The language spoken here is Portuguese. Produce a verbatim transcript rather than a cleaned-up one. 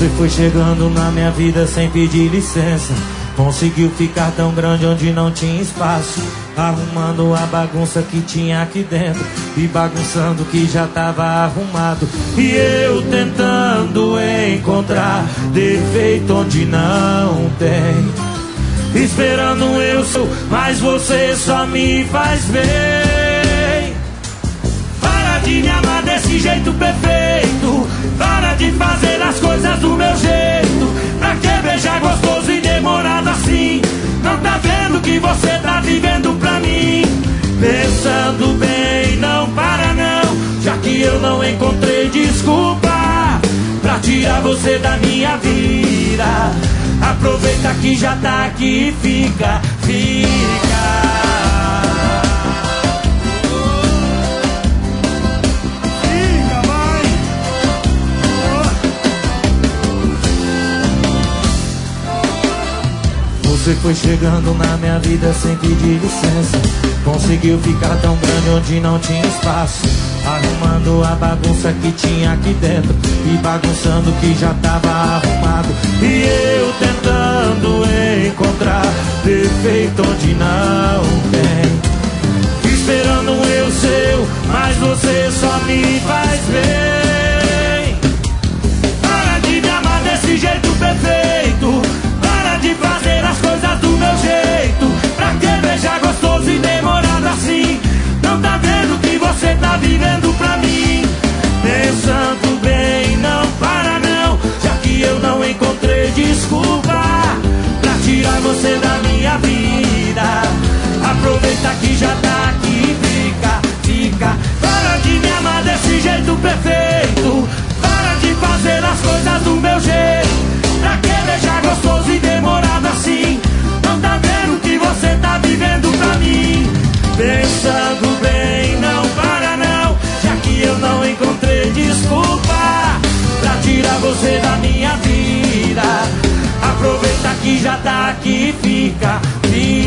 Você foi chegando na minha vida sem pedir licença. Conseguiu ficar tão grande onde não tinha espaço, arrumando a bagunça que tinha aqui dentro e bagunçando o que já tava arrumado. E eu tentando encontrar defeito onde não tem, esperando eu sou, mas você só me faz bem. Para de me amar desse jeito perfeito, para de fazer as coisas do meu jeito. Pra que beijar gostoso e demorado assim? Não tá vendo que você tá vivendo pra mim? Pensando bem, não para não, já que eu não encontrei desculpa pra tirar você da minha vida. Aproveita que já tá aqui e fica, fica. Você foi chegando na minha vida sem pedir licença. Conseguiu ficar tão grande onde não tinha espaço, arrumando a bagunça que tinha aqui dentro e bagunçando o que já tava arrumado. E eu tentando encontrar defeito onde não tem, esperando um eu seu, mas você só me faz bem. Para de me amar desse jeito perfeito, para de fazer as coisas do meu jeito. Pra que beijar gostoso e demorado assim? Não tá vendo que você tá vivendo pra mim? Pensando bem, não para não, já que eu não encontrei desculpa pra tirar você da minha vida. Aproveita que já tá aqui, fica, fica. Para de me amar desse jeito perfeito, para de fazer as coisas do meu jeito. Pra que beijar gostoso e demorado assim? Não tá vendo que você tá vivendo pra mim? Pensando bem, não para não, já que eu não encontrei desculpa pra tirar você da minha vida. Aproveita que já tá aqui, fica, fica.